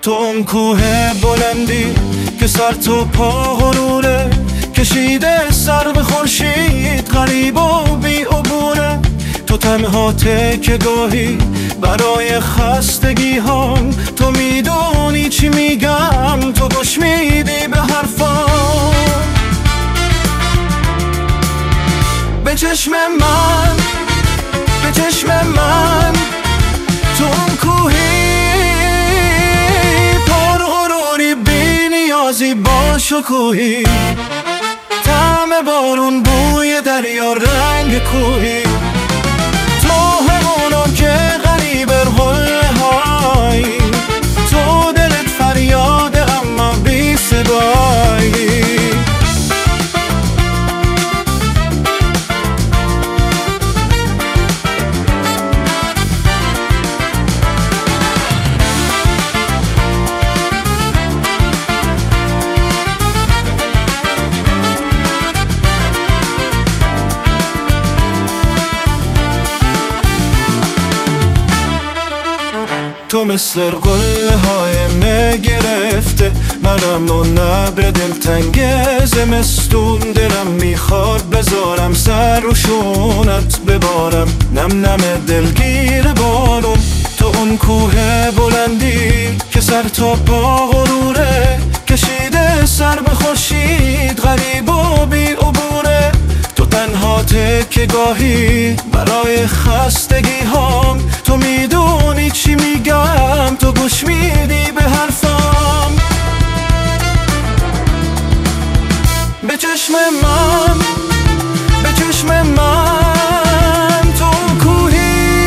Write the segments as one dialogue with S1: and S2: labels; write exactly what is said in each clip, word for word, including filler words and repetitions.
S1: تو اون کوه بلندی که سر تو پا غروره، کشیده سر به خورشید غریب و بی عبوره. تو تنهاته که گاهی برای خستگی هم، تو میدونی چی میگم، تو گوش میدی به حرفام. به چشم من، به چشم من، تو اون کوهی پر غروری بی نیازی با شکوهی، طعم بارون، بوی دریا، رنگ کوهی. تو همونو که غریب حله های، تو دلت فریاده اما بی صدایی. تو مثل قله های نگرفته، منم و نبر دلتنگ زمستون. دلم میخواد بذارم سر رو شونت ببارم، نم نم دلگیر بارون. تو اون کوه بلندی که سر تا پا غروره، کشیده سر به خورشید غریب و بی عبوره. تو تنهاته که گاهی برای خستگی هم، تو میدونی چی میگم، تو گوش میدی به حرفام. به چشم من، به چشم من، تو کوهی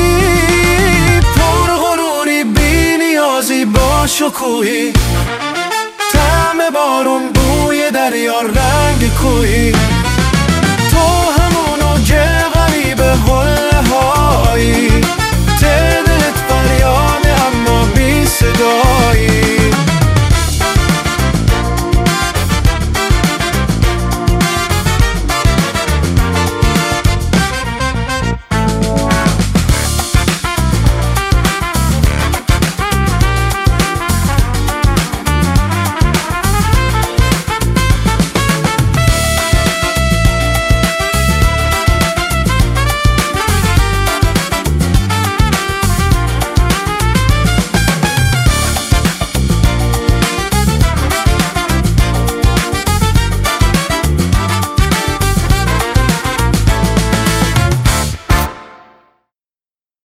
S1: پر غروری بی نیازی با شکوهی، طعم بارون، بوی دریا، رنگ کوهی.